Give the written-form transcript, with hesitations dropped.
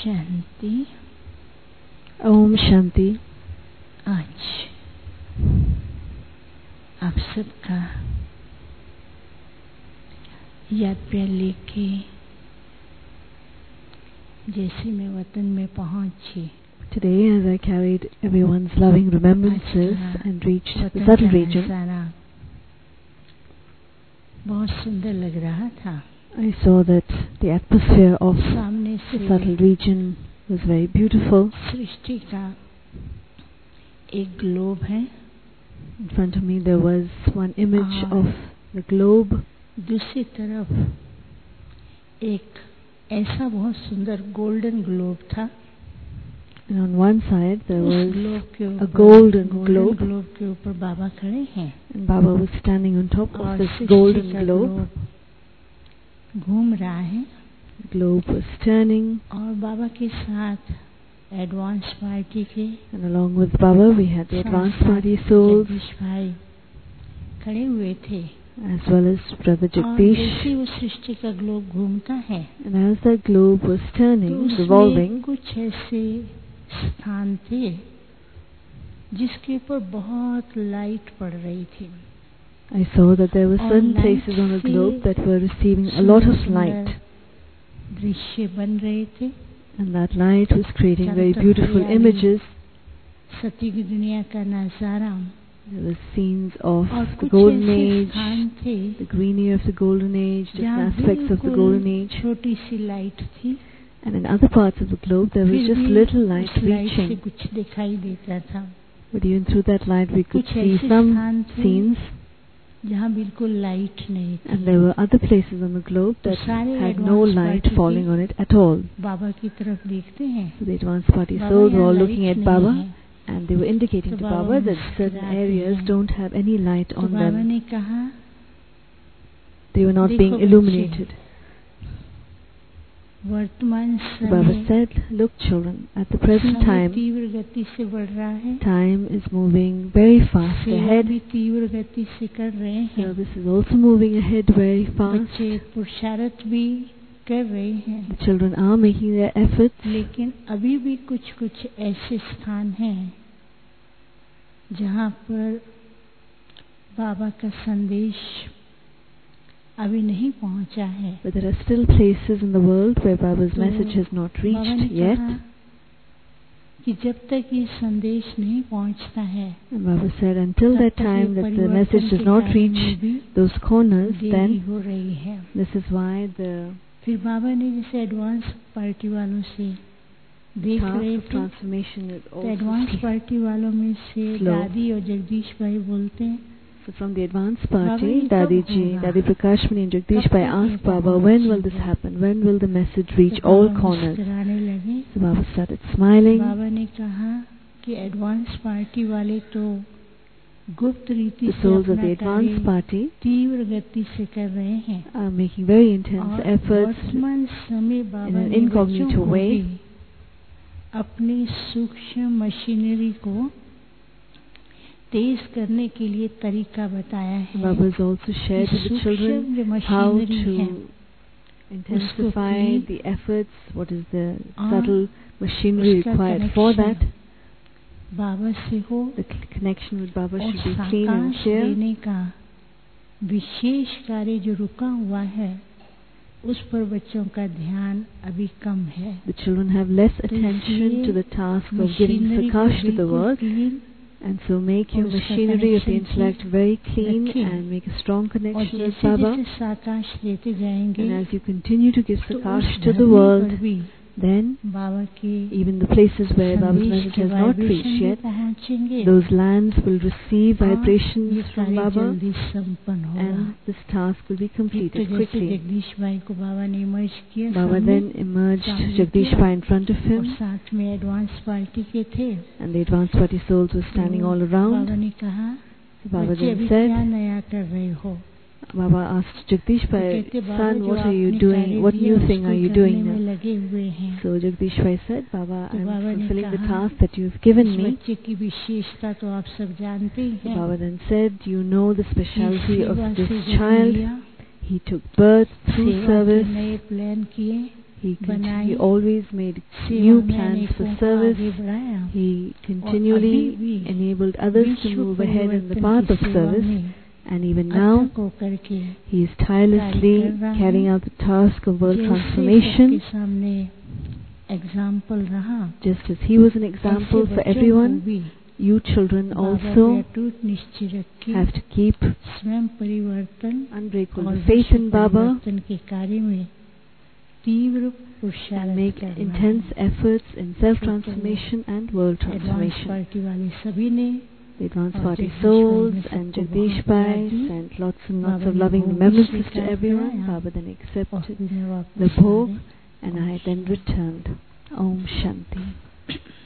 शांति। ओम शांति। आज आप सबका याद प्यार लेके जैसे मैं वतन में पहुंची, Today, as I carried everyone's loving remembrances and reached the subtle region, बहुत सुंदर लग रहा था। I saw that the atmosphere of सामने the से subtle region was very beautiful. सृष्टि का एक ग्लोब है। In front of me there was one image of the globe. दूसरी तरफ एक ऐसा बहुत सुंदर गोल्डन ग्लोब था। And on one side there उस was ग्लोब के a ऊपर golden globe. ग्लोब के ऊपर बाबा खड़े हैं And Baba was standing on top of और this सृष्टि golden का globe. घूम रहा है The globe was turning, और बाबा के साथ एडवांस पार्टी के and along with Baba we had the advanced party souls Jagdish bhai खड़े हुए थे। as well as Brother और Jagdish. जैसे वो सृष्टि का ग्लोब घूमता है And as the globe was तो turning, उसमें revolving, कुछ ऐसे स्थान थे जिसके ऊपर बहुत लाइट पड़ रही थी। I saw that there were certain light places on the से globe that were receiving a lot of light, दृश्य बन रहे थे। and that light was creating चारों very तरफ beautiful हरियाली, images. सती की दुनिया का नजारा There were scenes of और the कुछ golden ऐसे age, स्थान थे the greenery of the golden age, different जहाँ aspects of the बिल्कुल golden age, छोटी सी लाइट थी। and in other parts of the globe there was फिर just भी little light उस लाइट से reaching. कुछ दिखाई देता था। But even through that light we could कुछ see ऐसे some स्थान थे scenes, जहाँ बिल्कुल लाइट नहीं थी। and there were other places on the globe तो that सारे had no advanced light party falling के on it at all. बाबा की तरफ देखते हैं, So the advanced party Baba souls were यहाँ all लाइट looking at नहीं Baba, है। and they were indicating तो to Baba Baba that certain मुस्कुराते areas हैं। don't have any light तो on बाबा them. ने कहा, They were not देखो being बच्चे, illuminated. वर्तमान So Baba समय said, look children, at the present समय time, तीव्र गति से बढ़ रहा है। time is moving very fast सेवा ahead. भी तीव्र गति से कर रहे हैं। Service is also moving ahead very fast. बच्चे पुरुषार्थ भी कर रहे हैं, The children are making their efforts, लेकिन अभी भी कुछ कुछ ऐसे स्थान हैं जहाँ पर बाबा का संदेश अभी नहीं पहुँचा है। but there are still places in the world where Baba's तो message has not बाबा ने reached yet. कहा कि जब तक ये संदेश नहीं पहुँचता है, And Baba said, until तब that तक ये time that the परिवर्तन message के does not कार्य reach में भी those corners, देरी then हो रही है। this is why the फिर बाबा ने जैसे एडवांस पार्टी वालों से देख task रहे of थे, transformation is तो एडवांस also पार्टी वालों में से slow. दादी और जगदीश भाई बोलते हैं, So from the advanced Baba, party, ये कब Dadi Ji, होगा? Dadi Prakashmani and Jagdish कब Bhai तक ये asked Baba, when will this पहुँचेगा? happen? When will the message reach तो all बाबा corners? मुस्कुराने लगे। So Baba started smiling. बाबा ने कहा कि एडवांस पार्टी वाले तो गुप्त रीति The से souls of अपना the advanced कार्य party तीव्र गति से कर रहे हैं are making very intense और efforts वर्तमान समय in बाबा an ने incognito बच्चों को way. भी अपनी सूक्ष्म मशीनरी को तेज करने के लिए तरीका बताया है। Baba has also shared with the सूक्ष्म children जो how मशीनरी है, to intensify clean, the efforts, what is the और subtle machinery उसका required for that. connection Baba से हो The connection with Baba और should be clean and साकाश clear. देने का विशेष कार्य जो रुका हुआ है, उस पर बच्चों का ध्यान अभी कम है। The children have less तो attention इसलिए to the task of giving machinery को Prakash to the बिल्कुल world, clean and so make your और उसका machinery of the connection intellect very clean रखें। and make a strong और connection with जैसे Baba. जैसे साकाश देते जाएंगे, And as you continue to give तो Prakash उस to the धरती world, पर भी then बाबा के even the places where Baba's संदेश message के has not वाइब्रेशन reached भी yet, पहुंचेंगे those lands will receive और ये vibrations from कार्य Baba, जल्दी संपन्न होगा। and this task will be फिर तो completed जैसे quickly. जगदीश भाई को बाबा ने इमर्ज किया Baba सामने, then emerged सामने Jagdish किया, Bhai in front of और him, साथ में एडवांस पार्टी के थे। and the advanced party souls were standing तो all around. बाबा ने कहा, So Baba बच्चे then अभी said, क्या नया कर रहे हो? Baba asked Jagdish तो Bhai, कहते बाबा son, जो what are you आपने doing? कार्य What दिया new thing are उसको you करने doing में now? लगे हुए हैं। So Jagdish Bhai said, Baba, तो I'm बाबा ने fulfilling the कहा, task that you've given इस me. बच्चे की विशेषता तो आप सब जानते ही So हैं। Baba then said, you know the specialty of सेवा this से जन्म child. लिया, He took birth through सेवा के service. नए प्लान किए, He always made new plans for service. He continually enabled others to move ahead in the path of service. And even now, he is tirelessly carrying out the task of world transformation. Just as he was an example for everyone, you children also have to keep unbreakable faith in Baba and make intense efforts in self-transformation and world transformation. The Advanced Party souls and Jagdish Bhai sent lots and lots of loving remembrances to everyone. Baba then accepted the bhog and I then returned. Om Shanti.